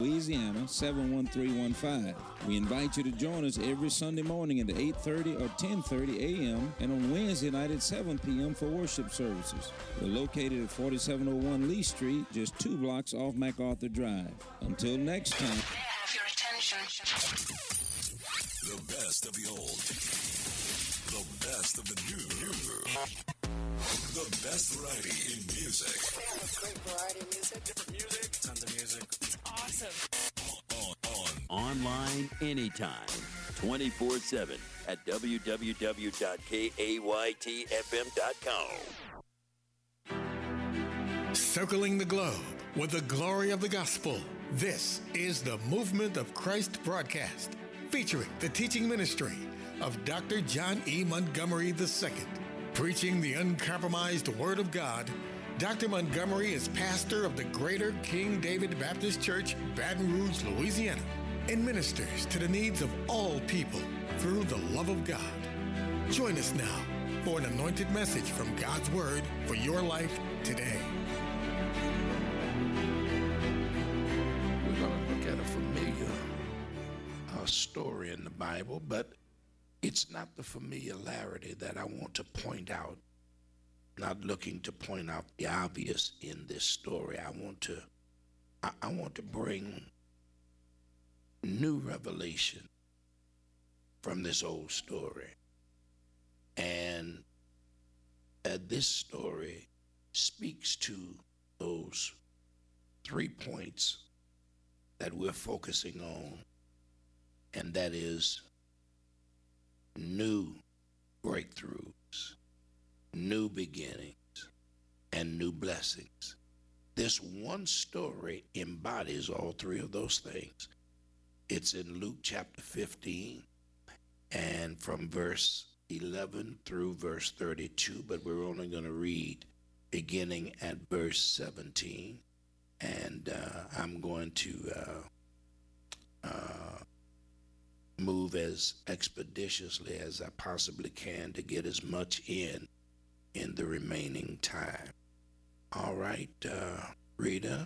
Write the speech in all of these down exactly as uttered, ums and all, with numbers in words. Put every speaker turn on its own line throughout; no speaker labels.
Louisiana seven one three one five. We invite you to join us every Sunday morning at eight thirty or ten thirty a.m. and on Wednesday night at seven p.m. for worship services. We're located at forty-seven oh one Lee Street, just two blocks off MacArthur Drive. Until next time.
May I have your attention?
The best of the old. The best of the new. The best variety in music.
We have a great variety of music.
Different music. Tons of music.
Awesome.
On, on.
Online anytime. twenty-four seven at w w w dot k a y t f m dot com.
Circling the globe with the glory of the gospel. This is the Movement of Christ broadcast, featuring the teaching ministry of Doctor John E. Montgomery the Second. Preaching the uncompromised Word of God, Doctor Montgomery is pastor of the Greater King David Baptist Church, Baton Rouge, Louisiana, and ministers to the needs of all people through the love of God. Join us now for an anointed message from God's Word for your life today.
We're going to look at a familiar uh, story in the Bible, but it's not the familiarity that I want to point out. Not looking to point out the obvious in this story. I want to I, I want to bring new revelation from this old story. And uh, this story speaks to those three points that we're focusing on, and that is new breakthroughs, new beginnings, and new blessings. This one story embodies all three of those things. It's in Luke chapter fifteen, and from verse eleven through verse thirty-two, but we're only going to read beginning at verse seventeen, and uh, I'm going to uh, uh, move as expeditiously as I possibly can to get as much in in the remaining time. All right, uh, Rita.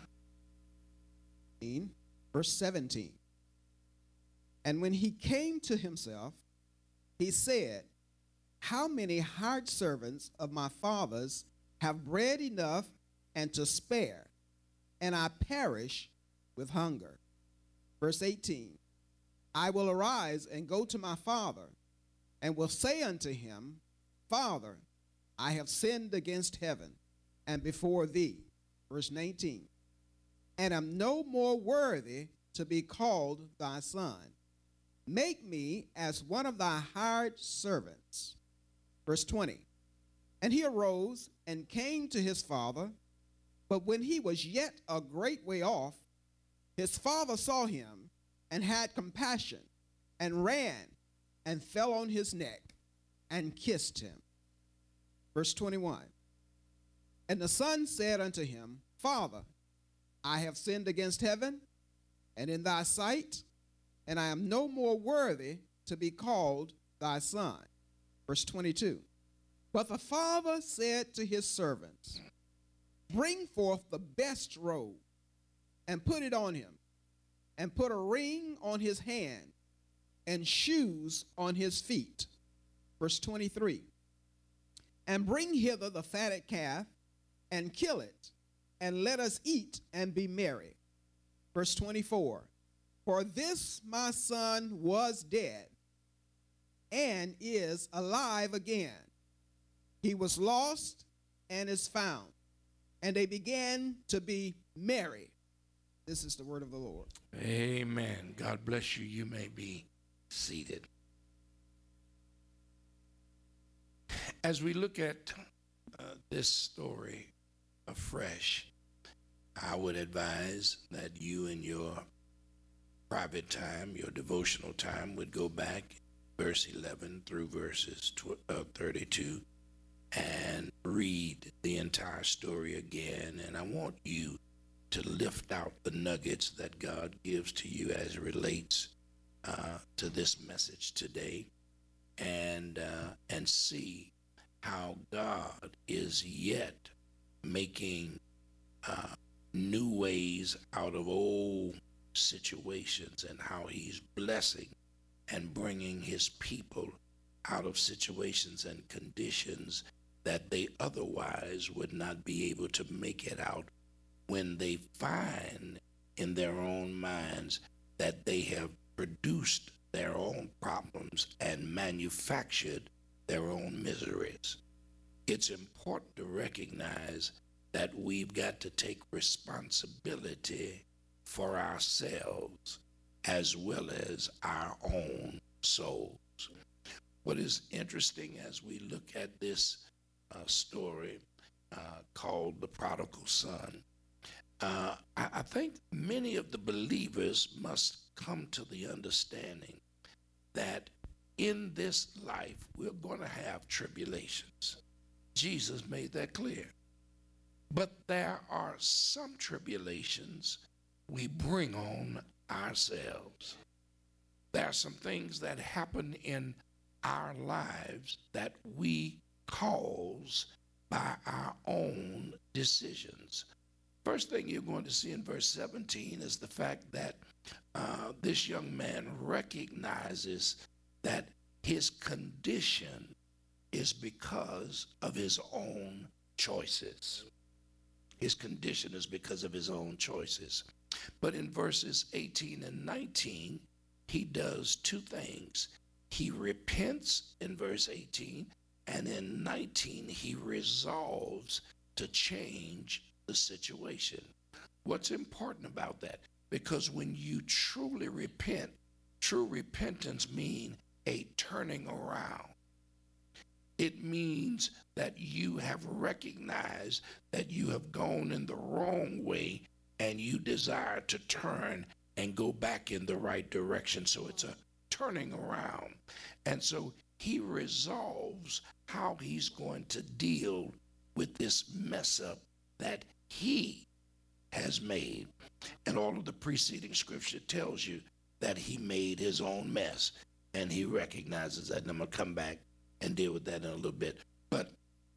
Verse seventeen. And when he came to himself, he said, how many hired servants of my father's have bread enough and to spare, and I perish with hunger. Verse eighteen. I will arise and go to my father, and will say unto him, Father, I have sinned against heaven and before thee. Verse nineteen. And am no more worthy to be called thy son. Make me as one of thy hired servants. Verse twenty. And he arose and came to his father, but when he was yet a great way off, his father saw him and had compassion, and ran and fell on his neck and kissed him. Verse twenty-one. And the son said unto him, Father, I have sinned against heaven and in thy sight, and I am no more worthy to be called thy son. Verse twenty-two. But the father said to his servants, Bring forth the best robe and put it on him, and put a ring on his hand and shoes on his feet. Verse twenty-three. And bring hither the fatted calf and kill it, and let us eat and be merry. Verse twenty-four. For this my son was dead and is alive again. He was lost and is found. And they began to be merry. This is the word of the Lord.
Amen. God bless you. You may be seated. As we look at uh, this story afresh, I would advise that you in your private time, your devotional time, would go back verse eleven through verses thirty-two and read the entire story again. And I want you to lift out the nuggets that God gives to you as it relates uh, to this message today, and uh, and see how God is yet making uh, new ways out of old situations and how he's blessing and bringing his people out of situations and conditions that they otherwise would not be able to make it out when they find in their own minds that they have produced their own problems and manufactured their own miseries. It's important to recognize that we've got to take responsibility for ourselves as well as our own souls. What is interesting as we look at this uh, story uh, called The Prodigal Son, uh, I, I think many of the believers must come to the understanding that in this life we're going to have tribulations. Jesus made that clear. But there are some tribulations we bring on ourselves. There are some things that happen in our lives that we cause by our own decisions. First thing you're going to see in verse seventeen is the fact that uh, this young man recognizes that his condition is because of his own choices. His condition is because of his own choices. But in verses eighteen and nineteen, he does two things. He repents in verse eighteen, and in nineteen, he resolves to change the situation. What's important about that? Because when you truly repent, true repentance means a turning around. It means that you have recognized that you have gone in the wrong way and you desire to turn and go back in the right direction. So it's a turning around. And so he resolves how he's going to deal with this mess up that he has made. And all of the preceding scripture tells you that he made his own mess, and he recognizes that. And I'm going to come back and deal with that in a little bit. But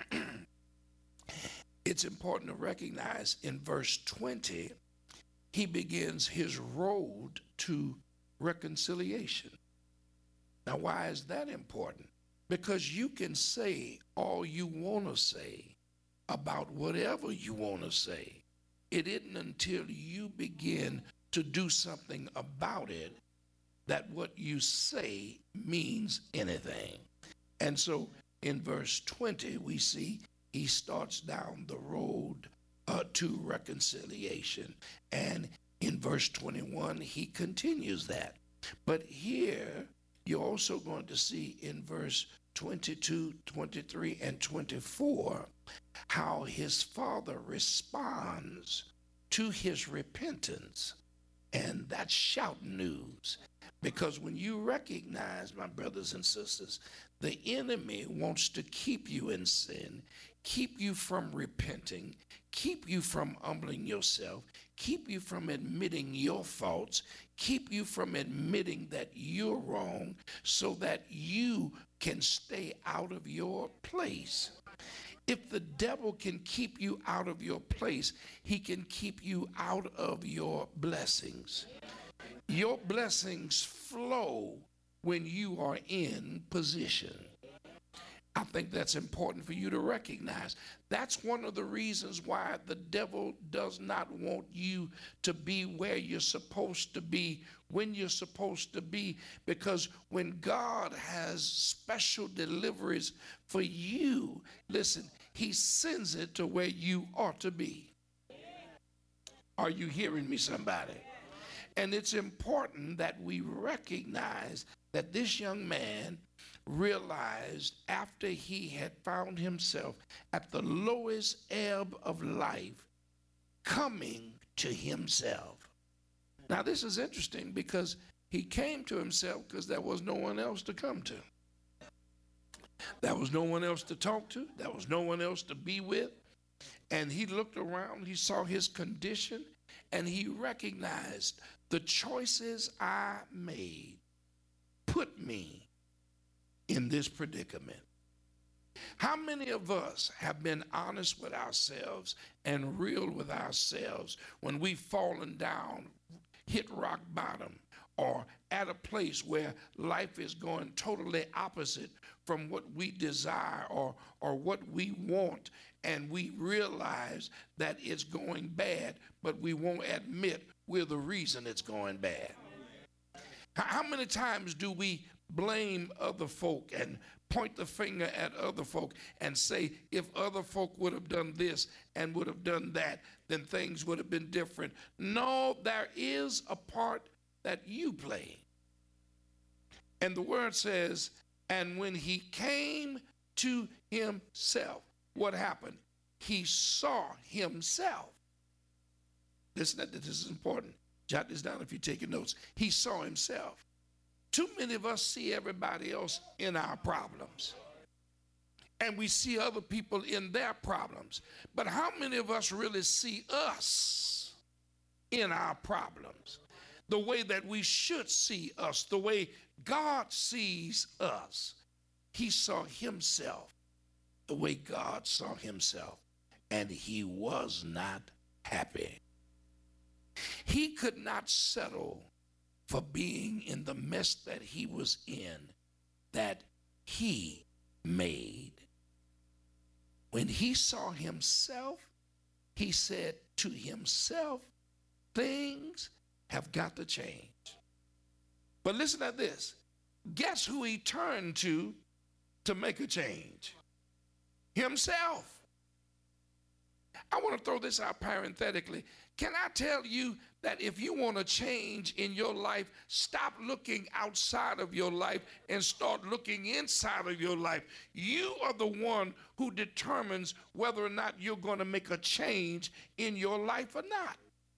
it's important to recognize in verse twenty, he begins his road to reconciliation. Now, why is that important? Because you can say all you want to say about whatever you want to say. It isn't until you begin to do something about it that what you say means anything. And so in verse twenty, we see he starts down the road uh, to reconciliation. And in verse twenty-one, he continues that. But here, you're also going to see in verse twenty-two, twenty-three, and twenty-four how his father responds to his repentance. And that's shout news. Because when you recognize, my brothers and sisters, the enemy wants to keep you in sin, keep you from repenting, keep you from humbling yourself, keep you from admitting your faults, keep you from admitting that you're wrong so that you can stay out of your place. If the devil can keep you out of your place, he can keep you out of your blessings. Your blessings flow when you are in position. I think that's important for you to recognize. That's one of the reasons why the devil does not want you to be where you're supposed to be, when you're supposed to be, because when God has special deliveries for you, listen, he sends it to where you ought to be. Are you hearing me, somebody? And it's important that we recognize that this young man realized after he had found himself at the lowest ebb of life, coming to himself. Now, this is interesting because he came to himself because there was no one else to come to. There was no one else to talk to. There was no one else to be with. And he looked around, he saw his condition, and he recognized the choices I made put me in this predicament. How many of us have been honest with ourselves and real with ourselves when we've fallen down, hit rock bottom, or at a place where life is going totally opposite from what we desire or, or what we want, and we realize that it's going bad, but we won't admit we're the reason it's going bad. How many times do we blame other folk and point the finger at other folk and say, if other folk would have done this and would have done that, then things would have been different? No, there is a part that you play. And the word says, and when he came to himself, what happened? He saw himself. Listen, this is important. Jot this down if you're taking notes. He saw himself. Too many of us see everybody else in our problems, and we see other people in their problems. But how many of us really see us in our problems? The way that we should see us, the way God sees us. He saw himself the way God saw himself, and he was not happy. He could not settle for being in the mess that he was in, that he made. When he saw himself, he said to himself, things have got to change. But listen to this. Guess who he turned to to make a change? Himself. I want to throw this out parenthetically. Can I tell you that if you want to change in your life, stop looking outside of your life and start looking inside of your life. You are the one who determines whether or not you're going to make a change in your life or not.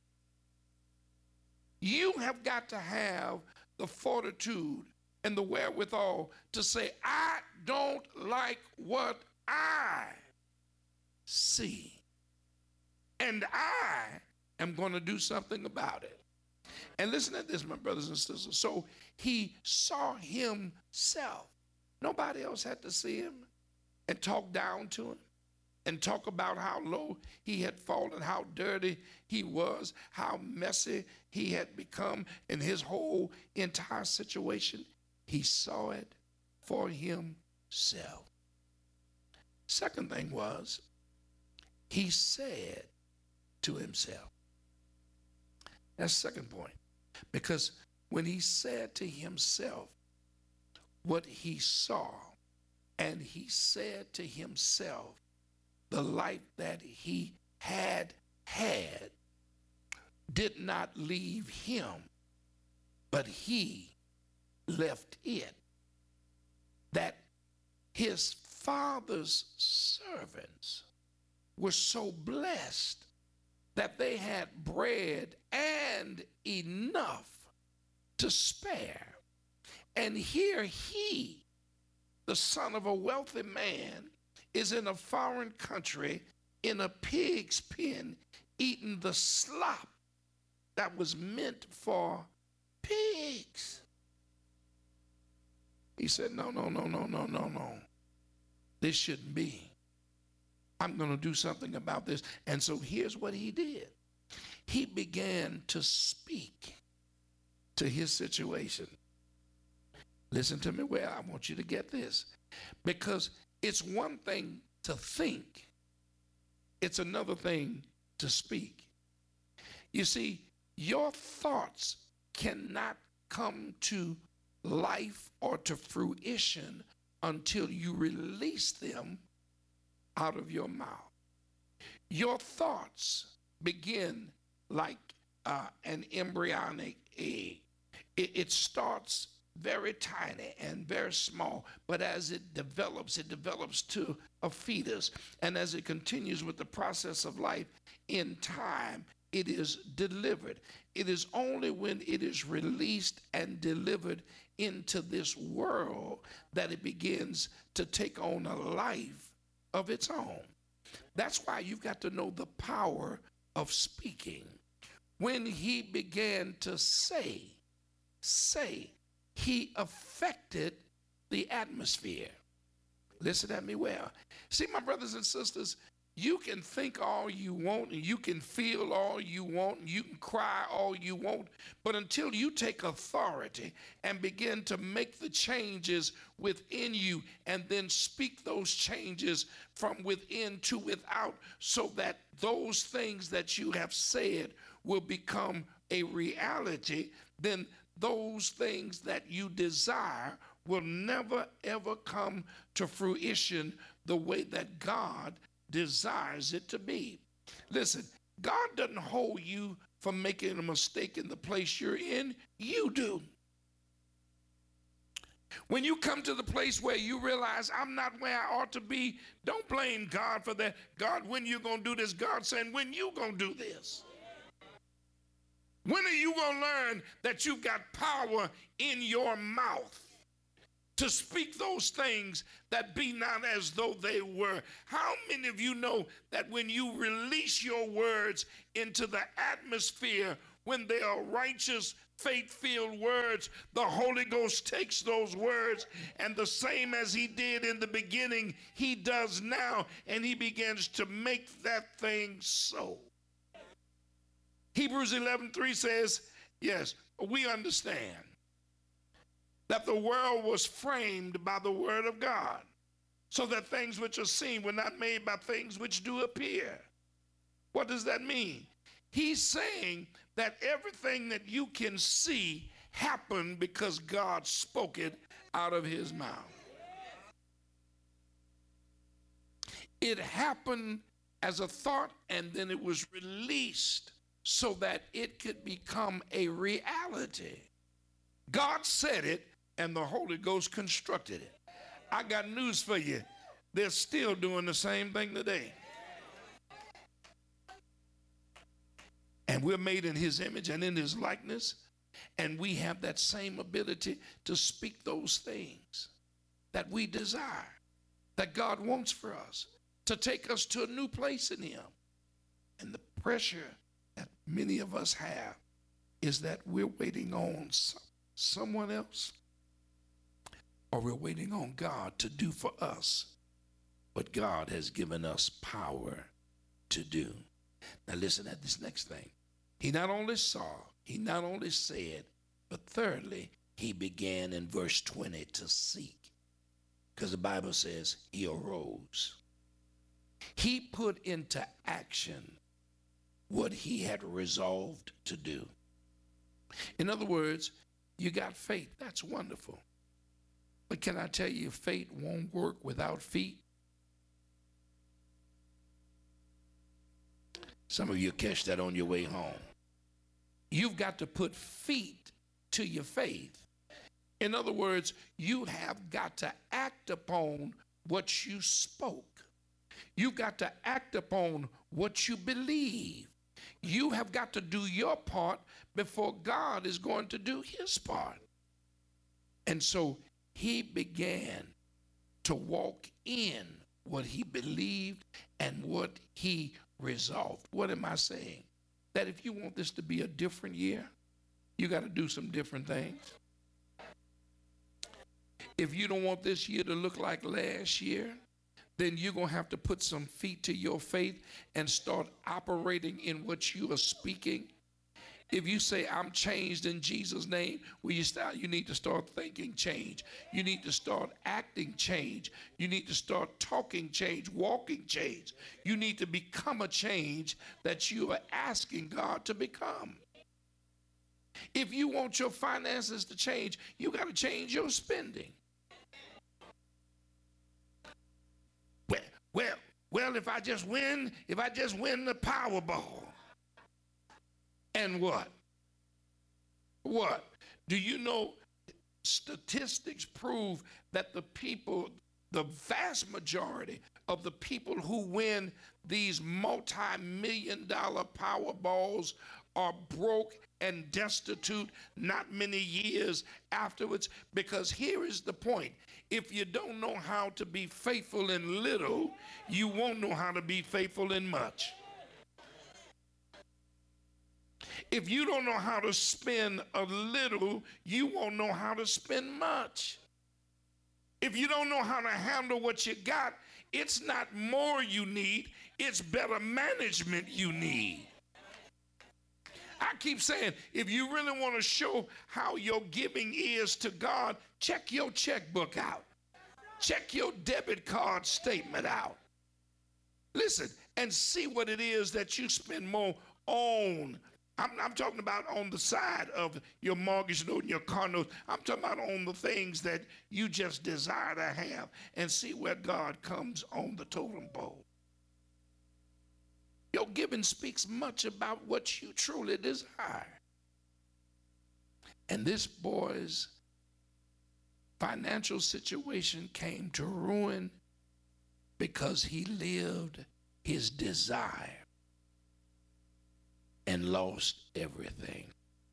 You have got to have the fortitude and the wherewithal to say, I don't like what I see, and I am going to do something about it. And listen to this, my brothers and sisters. So he saw himself. Nobody else had to see him and talk down to him and talk about how low he had fallen, how dirty he was, how messy he had become in his whole entire situation. He saw it for himself. Second thing was, he said to himself. That's the second point. Because when he said to himself what he saw, and he said to himself the life that he had had did not leave him, but he left it. That his father's servants were so blessed that they had bread and enough to spare. And here he, the son of a wealthy man, is in a foreign country in a pig's pen eating the slop that was meant for pigs. He said, no, no, no, no, no, no, no. This shouldn't be. I'm going to do something about this. And so here's what he did. He began to speak to his situation. Listen to me well. I want you to get this. Because it's one thing to think. It's another thing to speak. You see, your thoughts cannot come to life or to fruition until you release them out of your mouth. Your thoughts begin like uh, an embryonic egg. It, it starts very tiny and very small, but as it develops, it develops to a fetus. And as it continues with the process of life, in time, it is delivered. It is only when it is released and delivered into this world that it begins to take on a life of its own. That's why you've got to know the power of speaking. When he began to say, say, he affected the atmosphere. Listen at me well. See, my brothers and sisters, You can think all you want and you can feel all you want and you can cry all you want, but until you take authority and begin to make the changes within you and then speak those changes from within to without, so that those things that you have said will become a reality, then those things that you desire will never ever come to fruition the way that God desires it to be. Listen, God doesn't hold you from making a mistake in the place you're in. You do. When you come to the place where you realize I'm not where I ought to be, don't blame God for that. God, when you going to do this? God saying, when you going to do this? When are you going to learn that you've got power in your mouth to speak those things that be not as though they were? How many of you know that when you release your words into the atmosphere, when they are righteous, faith-filled words, the Holy Ghost takes those words, and the same as he did in the beginning, he does now, and he begins to make that thing so. Hebrews eleven three says, yes, we understand that the world was framed by the word of God, so that things which are seen were not made by things which do appear. What does that mean? He's saying that everything that you can see happened because God spoke it out of his mouth. It happened as a thought, and then it was released so that it could become a reality. God said it, and the Holy Ghost constructed it. I got news for you. They're still doing the same thing today. And we're made in his image and in his likeness, and we have that same ability to speak those things that we desire, that God wants for us, to take us to a new place in him. And the pressure that many of us have is that we're waiting on some, someone else, or we're waiting on God to do for us what God has given us power to do. Now listen at this next thing. He not only saw, he not only said, but thirdly, he began in verse twenty to seek. Because the Bible says he arose. He put into action what he had resolved to do. In other words, you got faith. That's wonderful. But can I tell you, faith won't work without feet? Some of you catch that on your way home. You've got to put feet to your faith. In other words, you have got to act upon what you spoke. You've got to act upon what you believe. You have got to do your part before God is going to do his part. And so he began to walk in what he believed and what he resolved. What am I saying? That if you want this to be a different year, you got to do some different things. If you don't want this year to look like last year, then you're going to have to put some feet to your faith and start operating in what you are speaking. If you say, I'm changed in Jesus' name, well, you, start, you need to start thinking change. You need to start acting change. You need to start talking change, walking change. You need to become a change that you are asking God to become. If you want your finances to change, you got to change your spending. Well, well, well, if I just win, if I just win the Powerball. And what? What? Do you know statistics prove that the people, the vast majority of the people who win these multi-million dollar Powerballs are broke and destitute not many years afterwards? Because here is the point. If you don't know how to be faithful in little, you won't know how to be faithful in much. If you don't know how to spend a little, you won't know how to spend much. If you don't know how to handle what you got, it's not more you need, It's better management you need. I keep saying, if you really want to show how your giving is to God, check your checkbook out. Check your debit card statement out. Listen, and see what it is that you spend more on. I'm, I'm talking about on the side of your mortgage note and your car note. I'm talking about on the things that you just desire to have, and see where God comes on the totem pole. Your giving speaks much about what you truly desire. And this boy's financial situation came to ruin because he lived his desire and lost everything.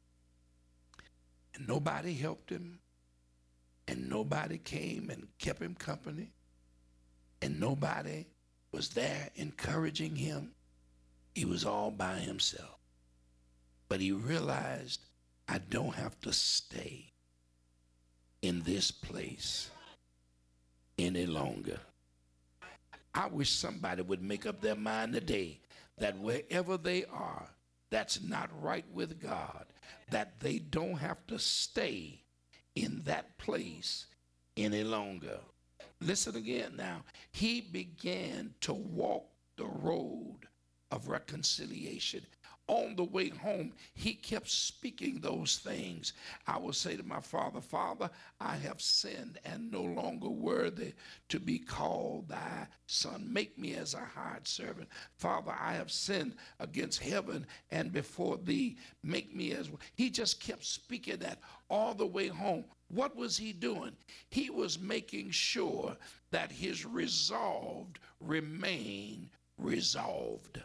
And nobody helped him, and nobody came and kept him company, and nobody was there encouraging him. He was all by himself. But he realized, I don't have to stay in this place any longer. I wish somebody would make up their mind today that wherever they are, that's not right with God, that they don't have to stay in that place any longer. Listen again now. He began to walk the road of reconciliation. On the way home, he kept speaking those things. I will say to my father, Father, I have sinned and no longer worthy to be called thy son. Make me as a hired servant. Father, I have sinned against heaven and before thee. Make me as well. He just kept speaking that all the way home. What was he doing? He was making sure that his resolved remained resolved.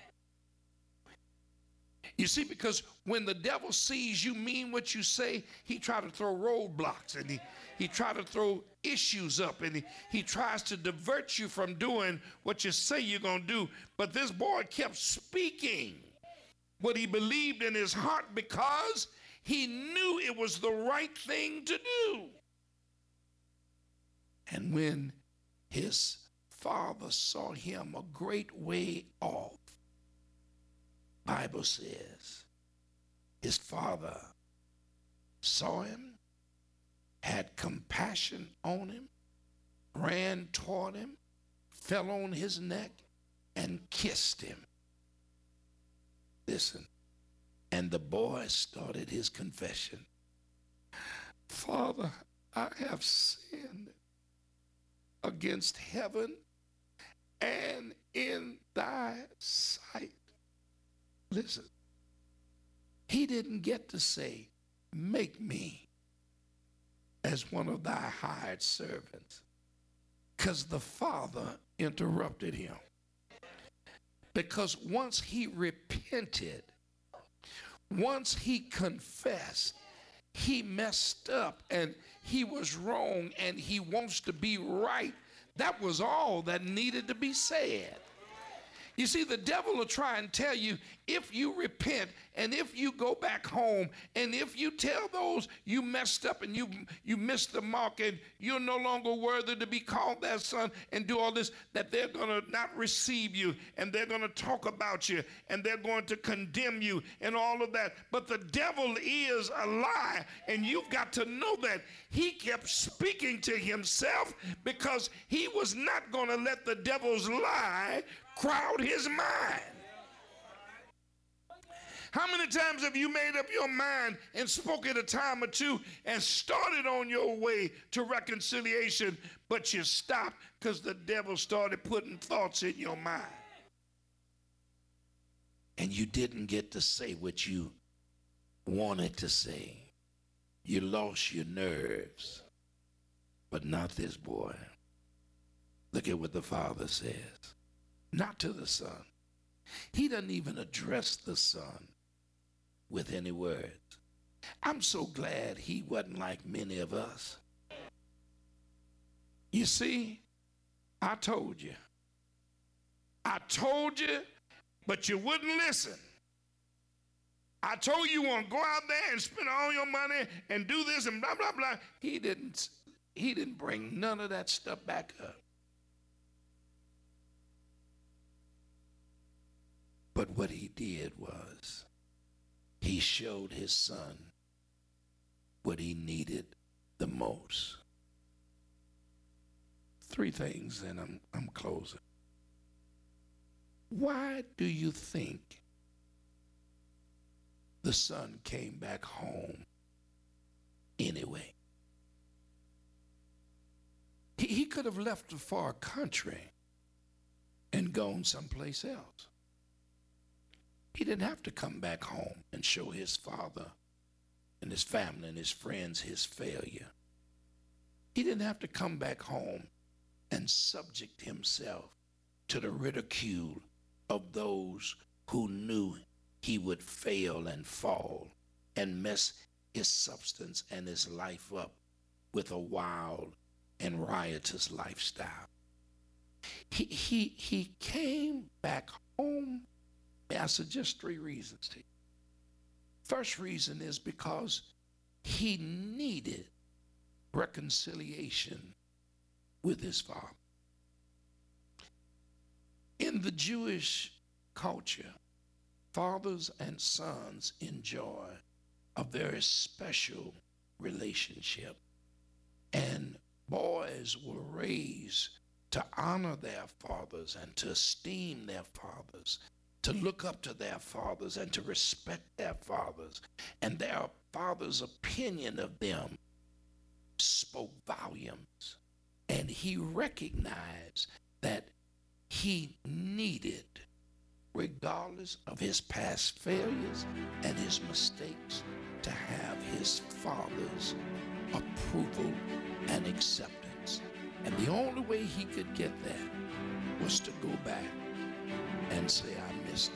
You see, because when the devil sees you mean what you say, he tries to throw roadblocks, and he, he tries to throw issues up, and he, he tries to divert you from doing what you say you're going to do. But this boy kept speaking what he believed in his heart because he knew it was the right thing to do. And when his father saw him a great way off, Bible says his father saw him, had compassion on him, ran toward him, fell on his neck, and kissed him. Listen, and the boy started his confession. Father, I have sinned against heaven and in thy sight. Listen, he didn't get to say, make me as one of thy hired servants, because the father interrupted him. Because once he repented, once he confessed, he messed up and he was wrong and he wants to be right. That was all that needed to be said. You see, the devil will try and tell you, if you repent and if you go back home and if you tell those you messed up and you you missed the mark and you're no longer worthy to be called their son and do all this, that they're going to not receive you and they're going to talk about you and they're going to condemn you and all of that. But the devil is a lie, and you've got to know that. He kept speaking to himself because he was not going to let the devil's lie crowd his mind. How many times have you made up your mind and spoke it a time or two and started on your way to reconciliation, but you stopped because the devil started putting thoughts in your mind? And you didn't get to say what you wanted to say. You lost your nerves. But not this boy. Look at what the father says. Not to the son. He doesn't even address the son with any words. I'm so glad he wasn't like many of us. You see, I told you. I told you, but you wouldn't listen. I told you you want to go out there and spend all your money and do this and blah, blah, blah. He didn't, he didn't bring none of that stuff back up. But what he did was he showed his son what he needed the most. Three things, and I'm, I'm closing. Why do you think the son came back home anyway? He, he could have left a far country and gone someplace else. He didn't have to come back home and show his father and his family and his friends his failure. He didn't have to come back home and subject himself to the ridicule of those who knew he would fail and fall and mess his substance and his life up with a wild and riotous lifestyle. He, he, he came back home. I suggest three reasons to you. First reason is because he needed reconciliation with his father. In the Jewish culture, fathers and sons enjoy a very special relationship, and boys were raised to honor their fathers and to esteem their fathers, to look up to their fathers and to respect their fathers. And their father's opinion of them spoke volumes. And he recognized that he needed, regardless of his past failures and his mistakes, to have his father's approval and acceptance. And the only way he could get that was to go back and say, I missed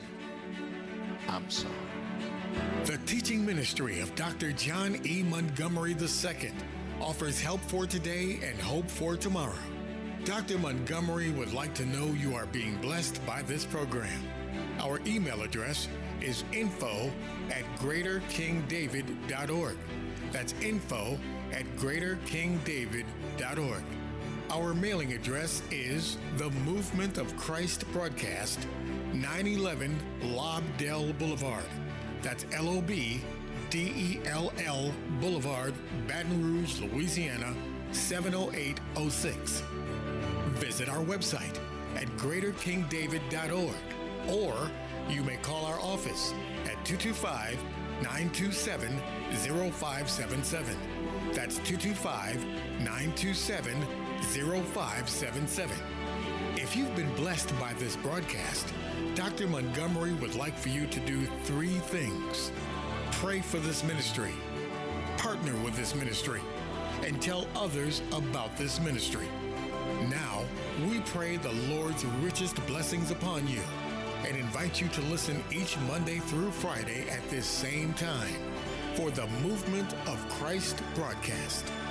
it. I'm sorry.
The teaching ministry of Doctor John E. Montgomery the Second offers help for today and hope for tomorrow. Doctor Montgomery would like to know you are being blessed by this program. Our email address is info at greater king david dot org. That's info at greater king david dot org. Our mailing address is The Movement of Christ Broadcast, nine eleven Lobdell Boulevard. That's L O B D E L L Boulevard, Baton Rouge, Louisiana, seven oh eight oh six. Visit our website at greater king david dot org, or you may call our office at two two five, nine two seven, oh five seven seven. That's two two five, nine two seven, oh five seven seven. If you've been blessed by this broadcast, Doctor Montgomery would like for you to do three things. Pray for this ministry, partner with this ministry, and tell others about this ministry. Now, we pray the Lord's richest blessings upon you and invite you to listen each Monday through Friday at this same time for the Movement of Christ broadcast.